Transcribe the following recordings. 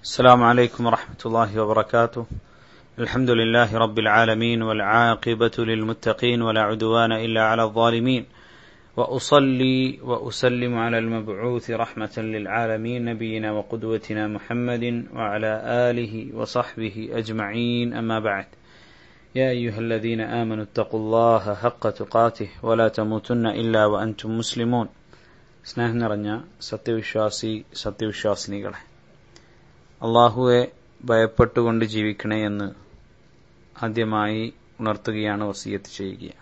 السلام عليكم ورحمة الله وبركاته. الحمد لله رب العالمين والعاقبة للمتقين ولا عدوان إلا على الظالمين وأصلي وأسلم على المبعوث رحمة للعالمين نبينا وقدوتنا محمد وعلى آله وصحبه أجمعين أما بعد. يا أيها الذين آمنوا اتقوا الله حق تقاته ولا تموتن إلا وأنتم مسلمون. സ്നേഹം നിറഞ്ഞ സത്യവിശ്വാസിനികളെ, അള്ളാഹുവെ ഭയപ്പെട്ടുകൊണ്ട് ജീവിക്കണേ എന്ന് ആദ്യമായി ഉണർത്തുകയാണ്, വസിയത്ത് ചെയ്യുക.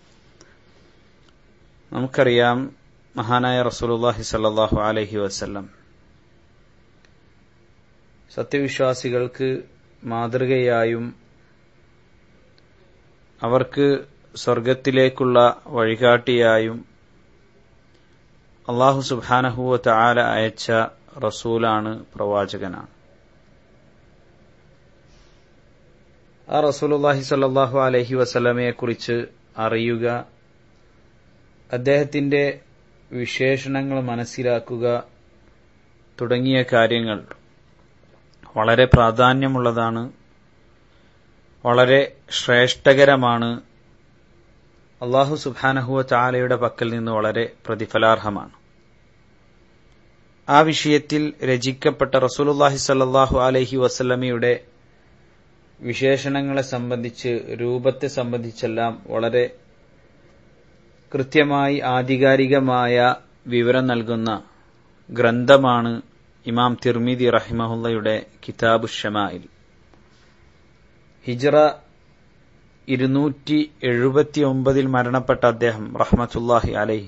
നമുക്കറിയാം, മഹാനായ റസൂലുള്ളാഹി സ്വല്ലല്ലാഹു അലൈഹി വസല്ലം സത്യവിശ്വാസികൾക്ക് മാതൃകയായും അവർക്ക് സ്വർഗത്തിലേക്കുള്ള വഴികാട്ടിയായും അല്ലാഹു സുബ്ഹാനഹു വ തആല അയച്ച റസൂലാണ്, പ്രവാചകനാണ്. ആ റസൂലുള്ളാഹി സ്വല്ലല്ലാഹു അലൈഹി വസല്ലമയെ കുറിച്ച് അറിയുക, അദ്ദേഹത്തിന്റെ വിശേഷണങ്ങൾ മനസ്സിലാക്കുക തുടങ്ങിയ കാര്യങ്ങൾ വളരെ പ്രാധാന്യമുള്ളതാണ്, വളരെ ശ്രേഷ്ഠകരമാണ്. അല്ലാഹു സുബ്ഹാനഹു വ തആലയുടെ പക്കൽ നിന്ന് വളരെ പ്രതിഫലാർഹമാണ്. ആ വിഷയത്തിൽ രചിക്കപ്പെട്ട റസൂലുള്ളാഹി സ്വല്ലല്ലാഹു അലൈഹി വസല്ലമയുടെ വിശേഷണങ്ങളെ സംബന്ധിച്ച്, രൂപത്തെ സംബന്ധിച്ചെല്ലാം വളരെ കൃത്യമായി ആധികാരികമായ വിവരം നൽകുന്ന ഗ്രന്ഥമാണ് ഇമാം തിർമിദി റഹിമഹുള്ളയുടെ കിതാബുശ് ശമാഇൽ. ഹിജ്റ 279 മരണപ്പെട്ട അദ്ദേഹം റഹ്മത്തുള്ളാഹി അലൈഹി,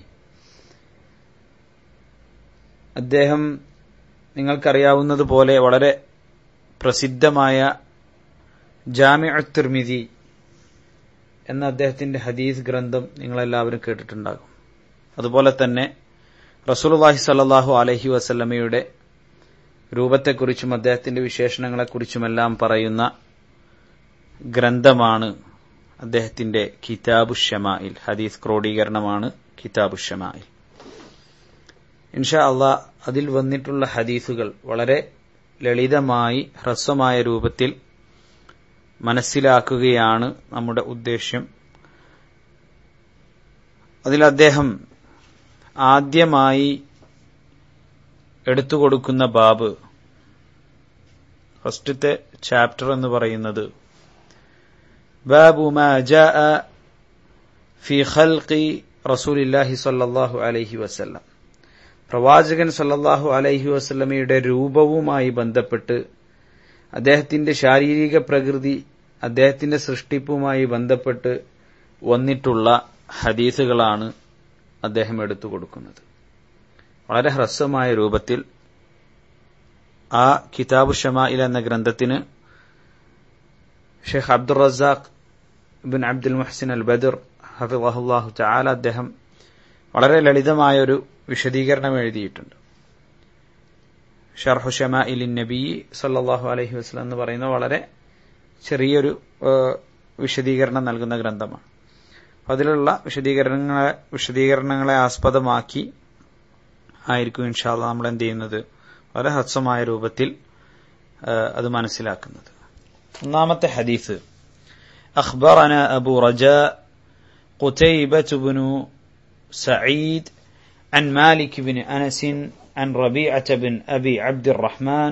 അദ്ദേഹം നിങ്ങൾക്കറിയാവുന്നതുപോലെ വളരെ പ്രസിദ്ധമായ ജാമിഉ തിർമിദി എന്ന അദ്ദേഹത്തിന്റെ ഹദീസ് ഗ്രന്ഥം നിങ്ങളെല്ലാവരും കേട്ടിട്ടുണ്ടാകും. അതുപോലെ തന്നെ റസൂലുള്ളാഹി സ്വല്ലല്ലാഹു അലൈഹി വസല്ലമയുടെ രൂപത്തെക്കുറിച്ചും അദ്ദേഹത്തിന്റെ വിശേഷണങ്ങളെക്കുറിച്ചുമെല്ലാം പറയുന്ന ഗ്രന്ഥമാണ് അദ്ദേഹത്തിന്റെ കിതാബുശ് ശമാഇൽ. ഹദീസ് ക്രോഡീകരണമാണ് കിതാബുശ് ശമാഇൽ. ഇൻഷാ അല്ലാഹ് അതിൽ വന്നിട്ടുള്ള ഹദീസുകൾ വളരെ ലളിതമായി ഹ്രസ്വമായ രൂപത്തിൽ മനസ്സിലാക്കുകയാണ് നമ്മുടെ ഉദ്ദേശ്യം. അതിൽ അദ്ദേഹം ആദ്യമായി എടുത്തുകൊടുക്കുന്ന ബാബ്, ഫസ്റ്റത്തെ ചാപ്റ്റർ എന്ന് പറയുന്നത് ബാബു മാ ജാഅ ഫീ ഖൽഖി റസൂലില്ലാഹി സ്വല്ലല്ലാഹു അലൈഹി വസല്ലം, പ്രവാചകൻ സ്വല്ലല്ലാഹു അലൈഹി വസല്ലമയുടെ രൂപവുമായി ബന്ധപ്പെട്ട് അദ്ദേഹത്തിന്റെ ശാരീരിക പ്രകൃതി, അദ്ദേഹത്തിന്റെ സൃഷ്ടിപ്പുമായി ബന്ധപ്പെട്ട് വന്നിട്ടുള്ള ഹദീസുകളാണ് അദ്ദേഹം എടുത്തുകൊടുക്കുന്നത്. വളരെ ഹ്രസ്വമായ രൂപത്തിൽ ആ കിതാബുശ് ശമാഇൽ എന്ന ഗ്രന്ഥത്തിന് ഷെയ്ഖ് അബ്ദുർ റസാഖ് ഇബ്ൻ അബ്ദുൽ മുഹ്സിൻ അൽ ബദർ ഹഫിളഹുല്ലാഹു തആല അദ്ദേഹം വളരെ ലളിതമായൊരു വിശദീകരണം എഴുതിയിട്ടുണ്ട്. ഷർഹു ശമാഇലിൻ നബി സല്ലല്ലാഹു അലൈഹി വസല്ലം എന്ന് പറയുന്ന വളരെ ചെറിയൊരു വിശദീകരണം നൽകുന്ന ഗ്രന്ഥമാണ്. അതിലുള്ള വിശദീകരണങ്ങളെ ആസ്പദമാക്കി ആയിരിക്കും ഇൻഷാ അല്ലാഹ് നമ്മൾ എന്ത് ചെയ്യുന്നത്, വളരെ ഹ്രസ്വമായ രൂപത്തിൽ അത് മനസ്സിലാക്കുന്നത്. ഒന്നാമത്തെ ഹദീസ്, അഖ്ബറനാ അബൂ റജാ ഖുതൈബة بن سعيد عن مالك بن أنس عن ربيعة بن أبي عبد الرحمن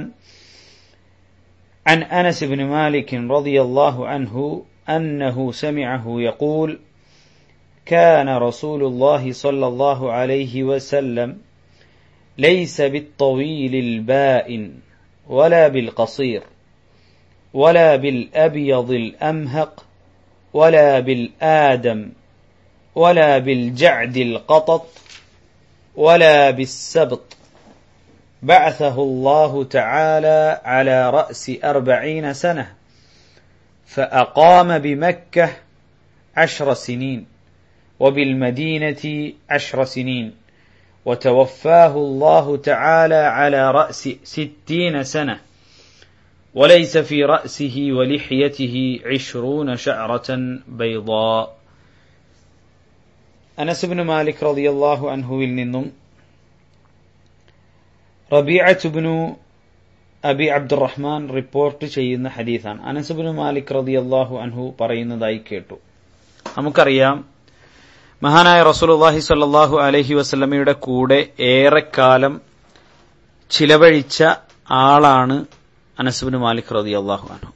عن أنس بن مالك رضي الله عنه أنه سمعه يقول: كان رسول الله صلى الله عليه وسلم ليس بالطويل البائن ولا بالقصير ولا بالأبيض الأمهق ولا بالآدم ولا بالجعد القطط ولا بالسبط، بعثه الله تعالى على رأس 40 سنة، فأقام بمكة 10 سنين وبالمدينة 10 سنين، وتوفاه الله تعالى على رأس 60 سنة، وليس في رأسه ولحيته 20 شعرة بيضاء. അനസ് ഇബ്നു മാലിക് റളിയല്ലാഹു അൻഹുവിൽ നിന്നും റബീഅത്ത് ഇബ്നു അബി അബ്ദുറഹ്മാൻ റിപ്പോർട്ട് ചെയ്യുന്ന ഹദീസാണ്. അനസ് ഇബ്നു മാലിക് റളിയല്ലാഹു അൻഹു പറയുന്നതായി കേട്ടു. നമുക്കറിയാം, മഹാനായ റസൂലുള്ളാഹി സ്വല്ലല്ലാഹു അലൈഹി വസല്ലമയുടെ കൂടെ ഏറെക്കാലം ചിലവഴിച്ച ആളാണ് അനസ് ഇബ്നു മാലിക് റളിയല്ലാഹു അൻഹു.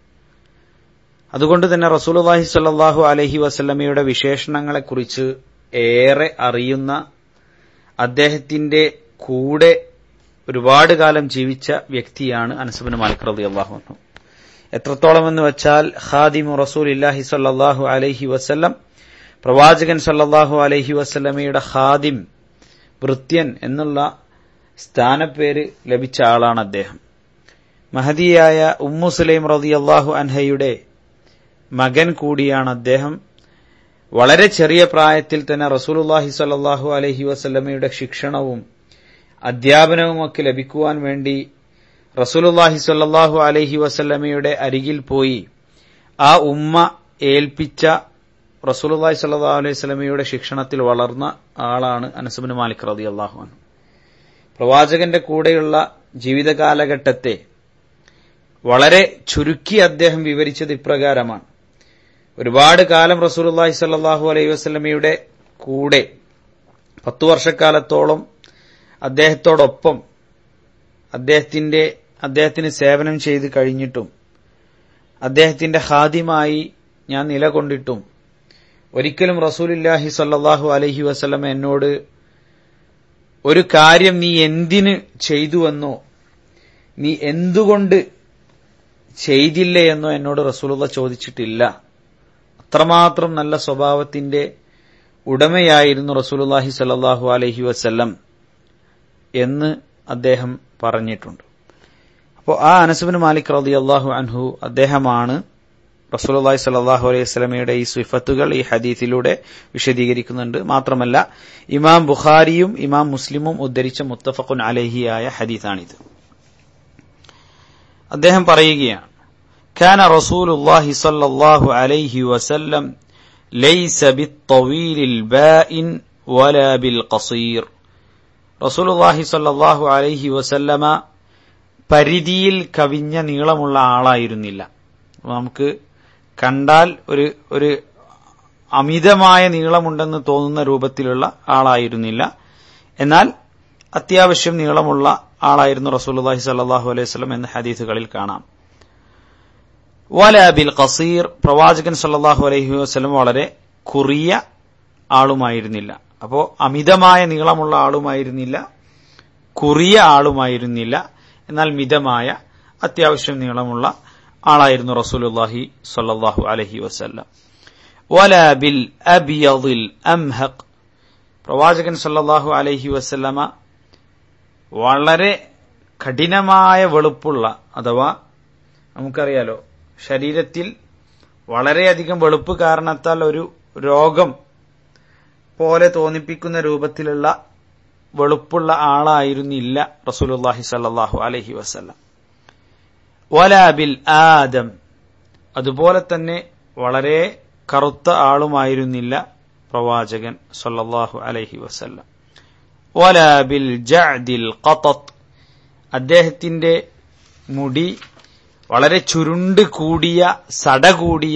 അതുകൊണ്ട് തന്നെ റസൂലുള്ളാഹി സ്വല്ലല്ലാഹു അലൈഹി വസല്ലമയുടെ വിശേഷണങ്ങളെക്കുറിച്ച് ഏറെ അറിയുന്ന, അദ്ദേഹത്തിന്റെ കൂടെ ഒരുപാട് കാലം ജീവിച്ച വ്യക്തിയാണ് അനസ് ഇബ്നു മാലിക് റളിയല്ലാഹു അൻഹു. എത്രത്തോളം എന്ന് വെച്ചാൽ ഖാദിമു റസൂലില്ലാഹി സ്വല്ലല്ലാഹു അലൈഹി വസല്ലം, പ്രവാചകൻ സ്വല്ലല്ലാഹു അലൈഹി വസല്ലമയുടെ ഖാദിം, ഭൃത്യൻ എന്നുള്ള സ്ഥാനപ്പേര് ലഭിച്ച ആളാണ് അദ്ദേഹം. മഹദിയായ ഉമ്മു സുലൈം റളിയല്ലാഹു അൻഹയുടെ മകൻ കൂടിയാണ് അദ്ദേഹം. വളരെ ചെറിയ പ്രായത്തിൽ തന്നെ റസൂലുള്ളാഹി സ്വല്ലല്ലാഹു അലൈഹി വസല്ലമയുടെ ശിക്ഷണവും അധ്യാപനവുമൊക്കെ ലഭിക്കുവാൻ വേണ്ടി റസൂലുള്ളാഹി സ്വല്ലല്ലാഹു അലൈഹി വസല്ലമയുടെ അരികിൽ പോയി ആ ഉമ്മ ഏൽപ്പിച്ച റസൂലുള്ളാഹി സ്വല്ലല്ലാഹു അലൈഹി വസല്ലമയുടെ ശിക്ഷണത്തിൽ വളർന്ന ആളാണ് അനസ് ഇബ്നു മാലിക് റളിയല്ലാഹു അൻഹു. പ്രവാചകന്റെ കൂടെയുള്ള ജീവിതകാലഘട്ടത്തെ വളരെ ചുരുക്കി അദ്ദേഹം വിവരിച്ചത് ഇപ്രകാരമാണ്. ഒരുപാട് കാലം റസൂലുള്ളാഹി സ്വല്ലല്ലാഹു അലൈഹി വസല്ലമയുടെ കൂടെ 10 വർഷക്കാലത്തോളം അദ്ദേഹത്തോടൊപ്പം അദ്ദേഹത്തിന് സേവനം ചെയ്ത് കഴിഞ്ഞിട്ടും അദ്ദേഹത്തിന്റെ ഖാദിമായി ഞാൻ നിലകൊണ്ടിട്ടും ഒരിക്കലും റസൂലുള്ളാഹി സ്വല്ലല്ലാഹു അലൈഹി വസല്ലം എന്നോട് ഒരു കാര്യം നീ എന്തിന് ചെയ്തുവെന്നോ നീ എന്തുകൊണ്ട് ചെയ്തില്ലേ എന്നോ എന്നോട് റസൂലുള്ള ചോദിച്ചിട്ടില്ല. അത്രമാത്രം നല്ല സ്വഭാവത്തിന്റെ ഉടമയായിരുന്നു റസൂലുള്ളാഹി സ്വല്ലല്ലാഹു അലൈഹി വസല്ലം എന്ന് അദ്ദേഹം പറഞ്ഞിട്ടുണ്ട്. അപ്പോൾ ആ അനസ് ഇബ്നു മാലിക് റളിയല്ലാഹു അൻഹു അദ്ദേഹമാണ് റസൂലുള്ളാഹി സ്വല്ലല്ലാഹു അലൈഹി വസല്ലമയുടെ ഈ സിഫത്തുകൾ ഈ ഹദീസിലൂടെ വിശദീകരിക്കുന്നുണ്ട്. മാത്രമല്ല ഇമാം ബുഖാരിയും ഇമാം മുസ്ലിമും ഉദ്ധരിച്ച മുത്തഫഖുൻ അലൈഹി ആയ ഹദീസാണിത്. അദ്ദേഹം പറയുകയാണ്, കാന റസൂലുള്ളാഹി സ്വല്ലല്ലാഹു അലൈഹി വസല്ലം ലൈസ ബിത്തവീലിൽ ബാഇൻ വലാ ബിൽ ഖസീർ. റസൂലുള്ളാഹി സ്വല്ലല്ലാഹു അലൈഹി വസല്ലമ പരിധിയിൽ കവിഞ്ഞ നീളമുള്ള ആളായിരുന്നില്ല. നമുക്ക് കണ്ടാൽ ഒരു അമിതമായ നീളമുണ്ടെന്ന് തോന്നുന്ന രൂപത്തിലുള്ള ആളായിരുന്നില്ല. എന്നാൽ അത്യാവശ്യം നീളമുള്ള ആളായിരുന്നു റസൂലുള്ളാഹി സ്വല്ലല്ലാഹു അലൈഹി വസല്ലം എന്ന ഹദീസുകളിൽ കാണാം. വലാ ബിൽ ഖസീർ, പ്രവാചകൻ സ്വല്ലല്ലാഹു അലൈഹി വസല്ലം വളരെ കുറിയ ആളുമായിരുന്നില്ല. അപ്പോ അമിതമായ നീളമുള്ള ആളുമായിരുന്നില്ല, കുറിയ ആളുമായിരുന്നില്ല, എന്നാൽ മിതമായ അത്യാവശ്യം നീളമുള്ള ആളായിരുന്നു റസൂലുള്ളാഹി സ്വല്ലല്ലാഹു അലൈഹി വസല്ലം. വലാ ബിൽ അബ്യദിൽ അംഹഖ്, പ്രവാചകൻ സ്വല്ലല്ലാഹു അലൈഹി വസല്ലമ വളരെ കഠിനമായ വെളുപ്പുള്ള, അഥവാ നമുക്കറിയാലോ ശരീരത്തിൽ വളരെയധികം വെളുപ്പ് കാരണത്താൽ ഒരു രോഗം പോലെ തോന്നിപ്പിക്കുന്ന രൂപത്തിലുള്ള വെളുപ്പുള്ള ആളായിരുന്നില്ല റസൂലുള്ളാഹി സ്വല്ലല്ലാഹു അലൈഹി വസല്ലം. വലാ ബിൽ ആദം, അതുപോലെ തന്നെ വളരെ കറുത്ത ആളുമായിരുന്നില്ല പ്രവാചകൻ സ്വല്ലല്ലാഹു അലൈഹി വസല്ലം. വലാ ബിൽ ജഅദിൽ ഖതത്, അദ്ദേഹത്തിന്റെ മുടി വളരെ ചുരുണ്ട് കൂടിയ സട കൂടിയ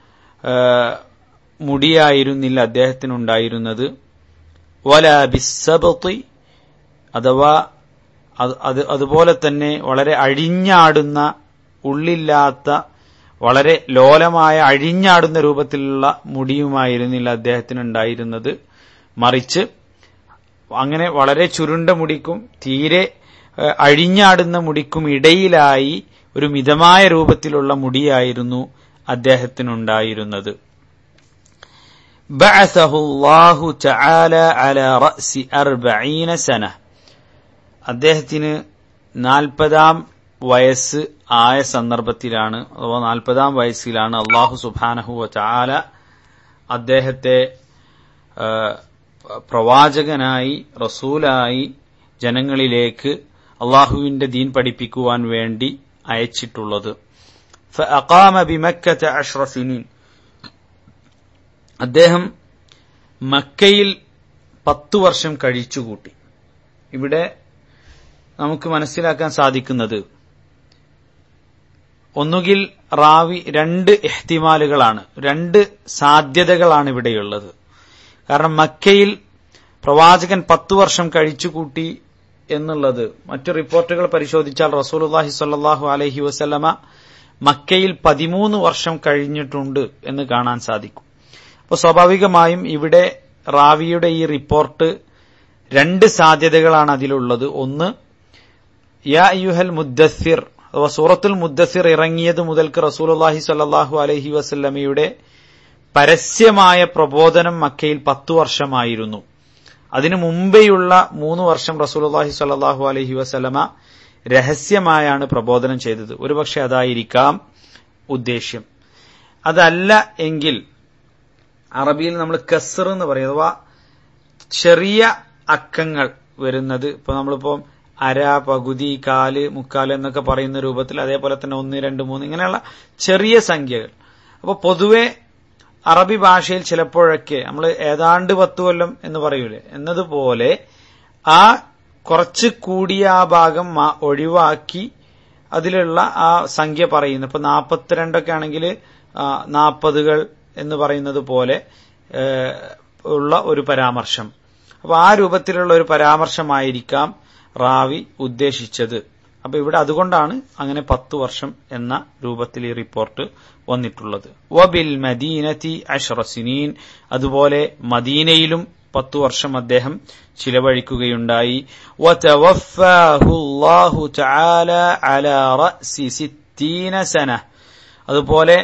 മുടിയായിരുന്നില്ല അദ്ദേഹത്തിനുണ്ടായിരുന്നത്. വലാ ബിസ്സബതി, അഥവാ അതുപോലെ തന്നെ വളരെ അഴിഞ്ഞാടുന്ന, ഉള്ളില്ലാത്ത, വളരെ ലോലമായ അഴിഞ്ഞാടുന്ന രൂപത്തിലുള്ള മുടിയുമായിരുന്നില്ല അദ്ദേഹത്തിനുണ്ടായിരുന്നത്. മറിച്ച് അങ്ങനെ വളരെ ചുരുണ്ട മുടിക്കും തീരെ അഴിഞ്ഞാടുന്ന മുടിക്കും ഇടയിലായി ഒരു മിതമായ രൂപത്തിലുള്ള മുടിയായിരുന്നു അദ്ദേഹത്തിനുണ്ടായിരുന്നത്. ബഅസഹു അല്ലാഹു തആല അലാ റഅസി 40 സന, അദ്ദേഹത്തിന് 40-ാം വയസ്സ് ആയ സന്ദർഭത്തിലാണ്, അഥവാ 40-ാം വയസ്സിലാണ് അല്ലാഹു സുബ്ഹാനഹു വ തആല അദ്ദേഹത്തെ പ്രവാചകനായി, റസൂലായി ജനങ്ങളിലേക്ക് അല്ലാഹുവിന്റെ ദീൻ പഠിപ്പിക്കുവാൻ വേണ്ടി അയച്ചിട്ടുള്ളത്. ഫഅഖാമ ബിമക്കത 10 സിനീൻ, അദ്ദേഹം മക്കയിൽ 10 വർഷം കഴിച്ചുകൂട്ടി. ഇവിടെ നമുക്ക് മനസ്സിലാക്കാൻ സാധിക്കുന്നത് ഒന്നുകിൽ റാവി രണ്ട് ഇഹ്തിമാലുകളാണ്, രണ്ട് സാധ്യതകളാണ് ഇവിടെയുള്ളത്. കാരണം മക്കയിൽ പ്രവാചകൻ 10 വർഷം കഴിച്ചുകൂട്ടി എന്നുള്ളത് മറ്റു റിപ്പോർട്ടുകൾ പരിശോധിച്ചാൽ റസൂലുള്ളാഹി സ്വല്ലല്ലാഹു അലൈഹി വസല്ലമ മക്കയിൽ 13 വർഷം കഴിഞ്ഞിട്ടുണ്ട് എന്ന് കാണാൻ സാധിക്കും. അപ്പോൾ സ്വാഭാവികമായും ഇവിടെ റാവിയുടെ ഈ റിപ്പോർട്ട് രണ്ട് സാധ്യതകളാണ് അതിലുള്ളത്. ഒന്ന്, യാ അയ്യുഹൽ മുദ്ദസ്സിർ അഥവാ സൂറത്തുൽ മുദ്ദസ്സിർ ഇറങ്ങിയത് മുതൽക്ക് റസൂലുള്ളാഹി സ്വല്ലല്ലാഹു അലൈഹി വസല്ലമയുടെ പരസ്യമായ പ്രബോധനം മക്കയിൽ 10 വർഷമായിരുന്നു. അതിനു മുമ്പെയുള്ള 3 വർഷം റസൂലുള്ളാഹി സ്വല്ലല്ലാഹു അലൈഹി വസല്ലമ രഹസ്യമായാണ് പ്രബോധനം ചെയ്തത്. ഒരുപക്ഷെ അതായിരിക്കാം ഉദ്ദേശ്യം. അതല്ല എങ്കിൽ അറബിയിൽ നമ്മൾ കസ്ർ എന്ന് പറയും, അഥവാ ചെറിയ അക്കങ്ങൾ വരുന്നത്. ഇപ്പൊ നമ്മളിപ്പോ അര, പകുതി, കാല്, മുക്കാല് എന്നൊക്കെ പറയുന്ന രൂപത്തിൽ, അതേപോലെ തന്നെ 1, 2, 3 ഇങ്ങനെയുള്ള ചെറിയ സംഖ്യകൾ. അപ്പൊ പൊതുവെ അറബി ഭാഷയിൽ ചിലപ്പോഴൊക്കെ നമ്മൾ ഏതാണ്ട് 10 കൊല്ലം എന്ന് പറയൂലേ എന്നതുപോലെ ആ കുറച്ച് കൂടിയ ആ ഭാഗം ഒഴിവാക്കി അതിലുള്ള ആ സംഖ്യ പറയുന്നു. ഇപ്പൊ 42 ആണെങ്കിൽ 40കൾ എന്ന് പറയുന്നത് പോലെ ഉള്ള ഒരു പരാമർശം. അപ്പൊ ആ രൂപത്തിലുള്ള ഒരു പരാമർശമായിരിക്കാം റാവി ഉദ്ദേശിച്ചത്. അപ്പൊ ഇവിടെ അതുകൊണ്ടാണ് അങ്ങനെ 10 വർഷം എന്ന രൂപത്തിൽ ഈ റിപ്പോർട്ട് വന്നിട്ടുള്ളത്. വബിൽ മദീനതി 10 സിനീൻ, അതുപോലെ മദീനയിലും 10 വർഷം അദ്ദേഹം ചിലവഴിക്കുകയുണ്ടായി. വതവഫാഹു അല്ലാഹു തആല അലാ റഅസി 60 സന, അതുപോലെ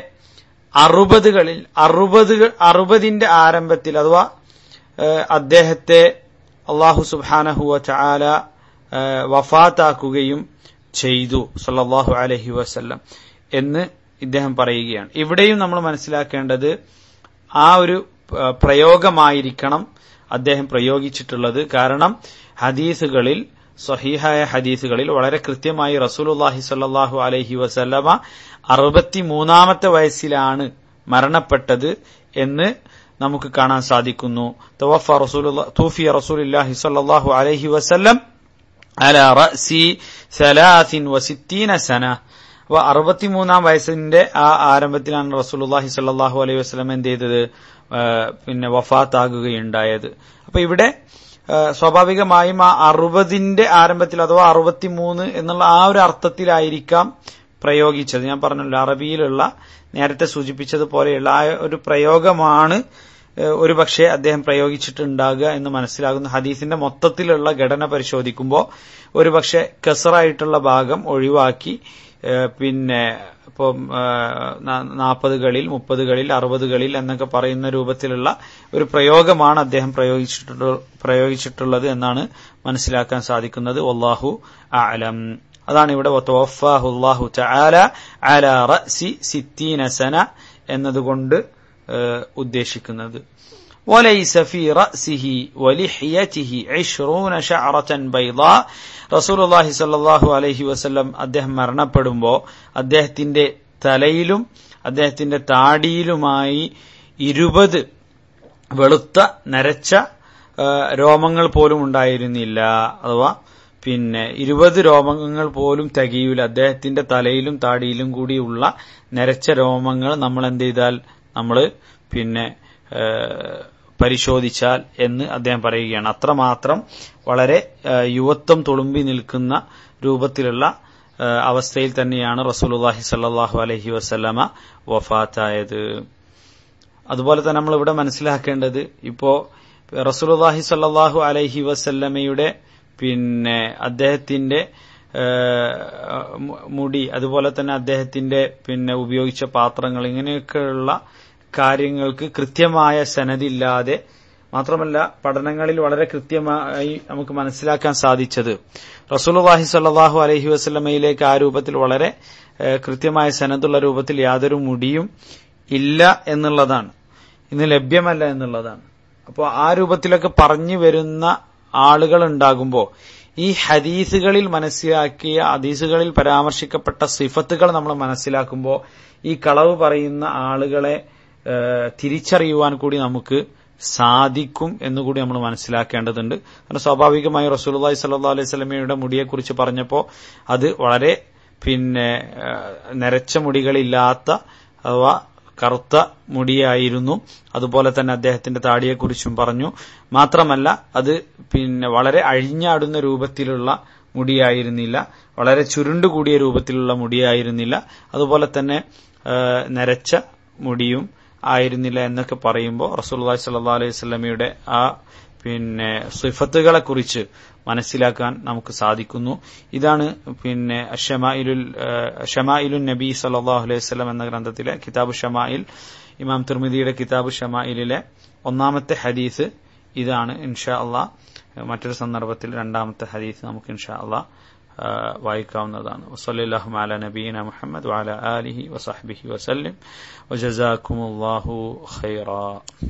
60ന്റെ ആരംഭത്തിൽ അഥവാ അദ്ദേഹത്തെ അല്ലാഹു സുബ്ഹാനഹു വ തആല വഫാത്താക്കുകയും ചെയ്തു സല്ലല്ലാഹു അലൈഹി വസല്ലം എന്ന് ഇദ്ദേഹം പറയുകയാണ്. ഇവിടെയും നമ്മൾ മനസ്സിലാക്കേണ്ടത് ആ ഒരു പ്രയോഗമായിരിക്കണം അദ്ദേഹം പ്രയോഗിച്ചിട്ടുള്ളത്. കാരണം ഹദീസുകളിൽ, സ്വഹീഹായ ഹദീസുകളിൽ വളരെ കൃത്യമായി റസൂലുള്ളാഹി സ്വല്ലല്ലാഹു അലൈഹി വസല്ലമ 63ാമത്തെ വയസ്സിലാണ് മരണപ്പെട്ടത് എന്ന് നമുക്ക് കാണാൻ സാധിക്കുന്നു. തൂഫിയ റസൂലുള്ളാഹി സ്വല്ലല്ലാഹു അലൈഹി വസല്ലം അലാ റഅസി 63 സന. അപ്പൊ 63ാം വയസ്സിന്റെ ആ ആരംഭത്തിലാണ് റസൂലുള്ളാഹി സ്വല്ലല്ലാഹു അലൈഹി വസല്ലം എന്ത് ചെയ്തത്, പിന്നെ വഫാത്താകുകയുണ്ടായത്. അപ്പൊ ഇവിടെ സ്വാഭാവികമായും ആ 60ന്റെ ആരംഭത്തിൽ അഥവാ 63 എന്നുള്ള ആ ഒരു അർത്ഥത്തിലായിരിക്കാം പ്രയോഗിച്ചത്. ഞാൻ പറഞ്ഞല്ലോ, അറബിയിലുള്ള നേരത്തെ സൂചിപ്പിച്ചതുപോലെയുള്ള ആ ഒരു പ്രയോഗമാണ് ഒരുപക്ഷെ അദ്ദേഹം പ്രയോഗിച്ചിട്ടുണ്ടാകുക എന്ന് മനസ്സിലാകുന്നു. ഹദീസിന്റെ മൊത്തത്തിലുള്ള ഘടന പരിശോധിക്കുമ്പോൾ ഒരുപക്ഷെ കസറായിട്ടുള്ള ഭാഗം ഒഴിവാക്കി പിന്നെ ഇപ്പം 40കളിൽ 30കളിൽ 60കളിൽ എന്നൊക്കെ പറയുന്ന രൂപത്തിലുള്ള ഒരു പ്രയോഗമാണ് അദ്ദേഹം പ്രയോഗിച്ചിട്ടുള്ളത് എന്നാണ് മനസ്സിലാക്കാൻ സാധിക്കുന്നത്. വല്ലാഹു അഅലം. അതാണ് ഇവിടെ വതവഫാഹു അല്ലാഹു തആല അലാ റഅസി 60 സന എന്നതുകൊണ്ട് ഉദ്ദേശിക്കുന്നത്. وليس في رأسه ولحيته 20 شعرة بيضاء. റസൂലുള്ളാഹി സ്വല്ലല്ലാഹു അലൈഹി വസല്ലം അദ്ദേഹം മരണപ്പെടുമ്പോൾ അദ്ദേഹത്തിന്റെ തലയിലും അദ്ദേഹത്തിന്റെ താടിയിലുമായി 20 വെളുത്ത നരച്ച രോമങ്ങൾ പോലും ഉണ്ടായിരുന്നില്ല. അഥവാ പിന്നെ 20 രോമങ്ങൾ പോലും തികയൂല. അദ്ദേഹത്തിന്റെ തലയിലും താടിയിലും കൂടിയുള്ള നരച്ച രോമങ്ങൾ നമ്മൾ എന്ത് ചെയ്താൽ, നമ്മൾ പിന്നെ പരിശോധിച്ചാൽ എന്ന് അദ്ദേഹം പറയുകയാണ്. അത്രമാത്രം വളരെ യുവത്വം തുളുമ്പി നിൽക്കുന്ന രൂപത്തിലുള്ള അവസ്ഥയിൽ തന്നെയാണ് റസൂലുള്ളാഹി സ്വല്ലല്ലാഹു അലൈഹി വസല്ലമ വഫാത്തായത്. അതുപോലെ തന്നെ നമ്മൾ ഇവിടെ മനസ്സിലാക്കേണ്ടത്, ഇപ്പോ റസൂലുള്ളാഹി സ്വല്ലല്ലാഹു അലൈഹി വസല്ലമയുടെ പിന്നെ അദ്ദേഹത്തിന്റെ മുടി, അതുപോലെ തന്നെ അദ്ദേഹത്തിന്റെ പിന്നെ ഉപയോഗിച്ച പാത്രങ്ങൾ, ഇങ്ങനെയൊക്കെയുള്ള കാര്യങ്ങൾക്ക് കൃത്യമായ സനദില്ലാതെ, മാത്രമല്ല പഠനങ്ങളിൽ വളരെ കൃത്യമായി നമുക്ക് മനസ്സിലാക്കാൻ സാധിച്ചത് റസൂലുള്ളാഹി സ്വല്ലല്ലാഹു അലൈഹി വസല്ലമയിലേക്ക് ആ രൂപത്തിൽ വളരെ കൃത്യമായ സനദുള്ള രൂപത്തിൽ യാതൊരു മുടിയും ഇല്ല എന്നുള്ളതാണ്, ഇന്ന് ലഭ്യമല്ല എന്നുള്ളതാണ്. അപ്പോൾ ആ രൂപത്തിലൊക്കെ പറഞ്ഞു വരുന്ന ആളുകൾ ഉണ്ടാകുമ്പോൾ ഈ ഹദീസുകളിൽ മനസ്സിലാക്കിയ, ഹദീസുകളിൽ പരാമർശിക്കപ്പെട്ട സിഫത്തുകൾ നമ്മൾ മനസ്സിലാക്കുമ്പോൾ ഈ കളവ് പറയുന്ന ആളുകളെ തിരിച്ചറിയുവാൻ കൂടി നമുക്ക് സാധിക്കും എന്നുകൂടി നമ്മൾ മനസ്സിലാക്കേണ്ടതുണ്ട്. കാരണം സ്വാഭാവികമായി റസൂലുള്ളാഹി സ്വല്ലല്ലാഹു അലൈഹി വസല്ലമയുടെ മുടിയെക്കുറിച്ച് പറഞ്ഞപ്പോൾ അത് വളരെ നരച്ച മുടികളില്ലാത്ത അഥവാ കറുത്ത മുടിയായിരുന്നു. അതുപോലെ തന്നെ അദ്ദേഹത്തിന്റെ താടിയെക്കുറിച്ചും പറഞ്ഞു. മാത്രമല്ല അത് വളരെ അഴിഞ്ഞാടുന്ന രൂപത്തിലുള്ള മുടിയായിരുന്നില്ല, വളരെ ചുരുണ്ടുകൂടിയ രൂപത്തിലുള്ള മുടിയായിരുന്നില്ല, അതുപോലെ തന്നെ നരച്ച മുടിയും ആയിരുന്നില്ല എന്നൊക്കെ പറയുമ്പോൾ റസൂലുള്ളാഹി സ്വല്ലല്ലാഹു അലൈഹി വസല്ലമയുടെ ആ സിഫത്തുകളെ കുറിച്ച് മനസ്സിലാക്കാൻ നമുക്ക് സാധിക്കുന്നു. ഇതാണ് ഷമായിലുൻ നബി സല്ലല്ലാഹു അലൈഹി വസല്ലം എന്ന ഗ്രന്ഥത്തിലെ കിതാബു ഷമായിൽ, ഇമാം തിർമിദിയുടെ കിതാബു ഷമായിലിലെ ഒന്നാമത്തെ ഹദീസ് ഇതാണ്. ഇൻഷാ അല്ലാഹ് മറ്റൊരു സന്ദർഭത്തിൽ രണ്ടാമത്തെ ഹദീസ് നമുക്ക് ഇൻഷാ അല്ലാഹ് വായിക്കാവുന്നതാണ്. വസല്ലല്ലാഹു അലാ നബിയിന മുഹമ്മദ് വഅലാ ആലിഹി വസഹ്ബിഹി വസല്ലം വജസാകുമുല്ലാഹു ഖൈറാ.